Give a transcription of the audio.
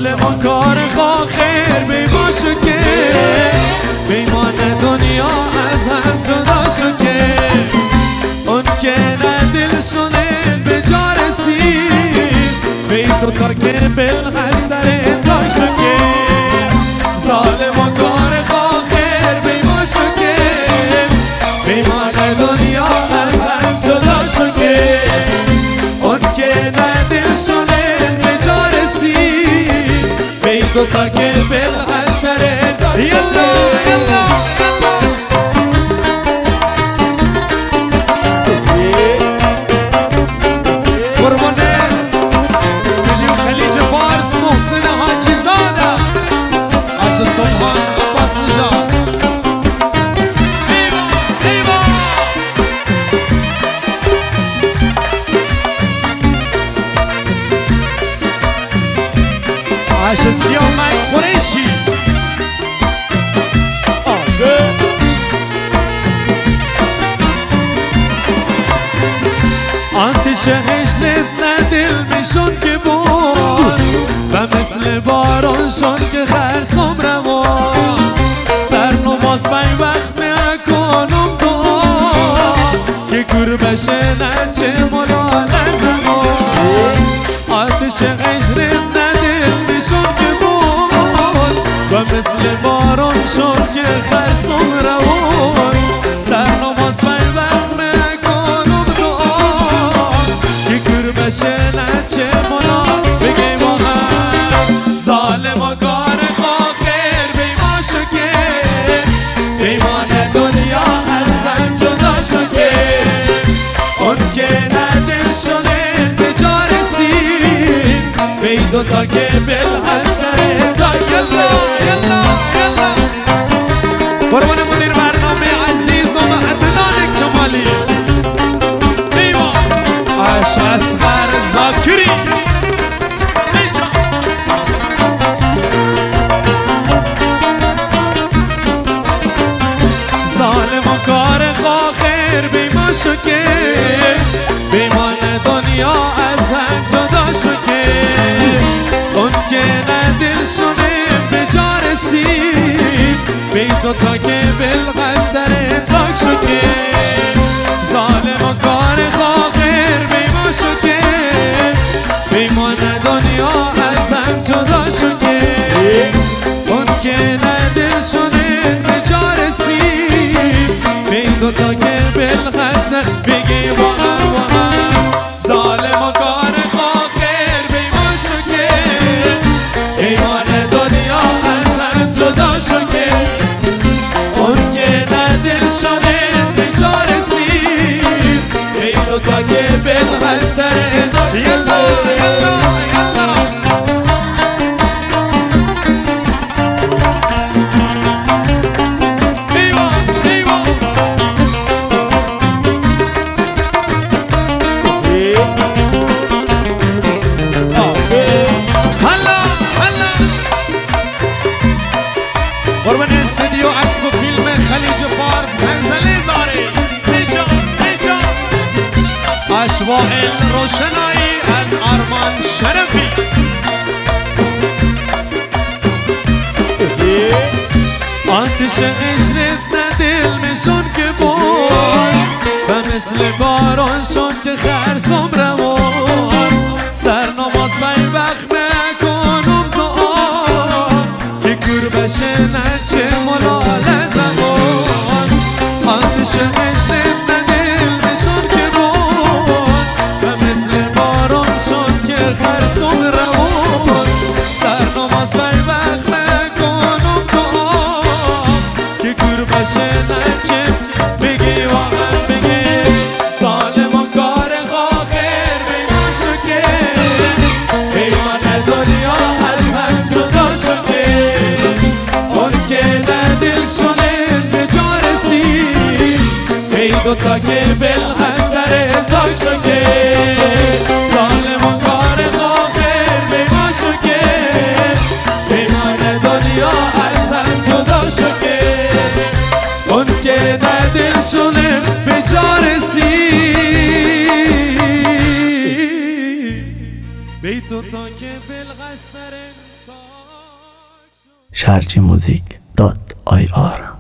ظالم و کار خواه خیر بی ما شو که بیمان دنیا از هم جدا شو که اون که نه دل شونه به جا رسید بی تو تا که بالخستر انتای شو که ظالم و کار خواه خیر بی ما شو که بیمان دنیا از هم جدا شو که اون که نه دل شونه به جا رسید بی تو تا که بالخستر انتای یلا یلا سبحان عباس نجات ایوا ایوا عاش سیامک قریشی آتش هجرت نه دل میشون که بود و مثل باران شون که خرسم روان سر نماز بین وقت میکنم دعا که گر بشه نچه ملال زمان آتش هجرت نه دل میشون که بود و مثل باران شون که خرسم روان سر نماز بین وقت میکنم دعا که گر بشه نچه ملال بگی با هم ظالم و کار خواه خیر بی ما شو که ایمان دنیا از هم جدا شو که اون که نه دل شونه به جا رسید بی دوتا که بالحسنه دا یلا یلا یلا قربان مدیر برنامه عزیز و عدنان کمالی ایوا عاش اصغر زاکری کار خواه خیر بی ما شو که بیمان دنیا از هم جدا شو که اون که نه دل شونه به جا رسید بی دوتا که بالقصدر انتاک شو که ظالم و کار خواه خیر بی ما شو که بیمان دنیا از هم جدا شو که اون که نه دل شونه به جا رسید دوتا که بالخسته بگی با هم ظالم و کار خواه خیر بی ما شو که ایمان دنیا از هم جدا شو که اون که نه دل شده به جا رسید ای دوتا که بالخسته یلا یلا یلا قربان استودیو عکس و فیلم خلیج فارس منزل زاری نیجا نیجا اشواق روشنایی الارمان شرفی آتش عشرت نه دل میشون که بود و مثل باران شون که خرسم روان سر نماز بین وقت میکنم دعا که گر بشه نچه ملال زمان آتش عشرت نه دل میشون که بود و مثل باران شون که خرسم روان سر نماز بین وقت میکنم دعا که گر بشه نچه بگی واقعا بگی ظالم و کار خواه خیر بی ما شو که ایمان دنیا از هم جدا شو که اون که نه دل شونه به جا رسید ای دوتا که بالحسنر انتاک شو که ظالم و کار خواه خیر بی ما شو که ایمان دنیا از هم جدا شو که اون که نه دل شونه به جا رسید بی تو تا که بالقصدر sharjimusic.ir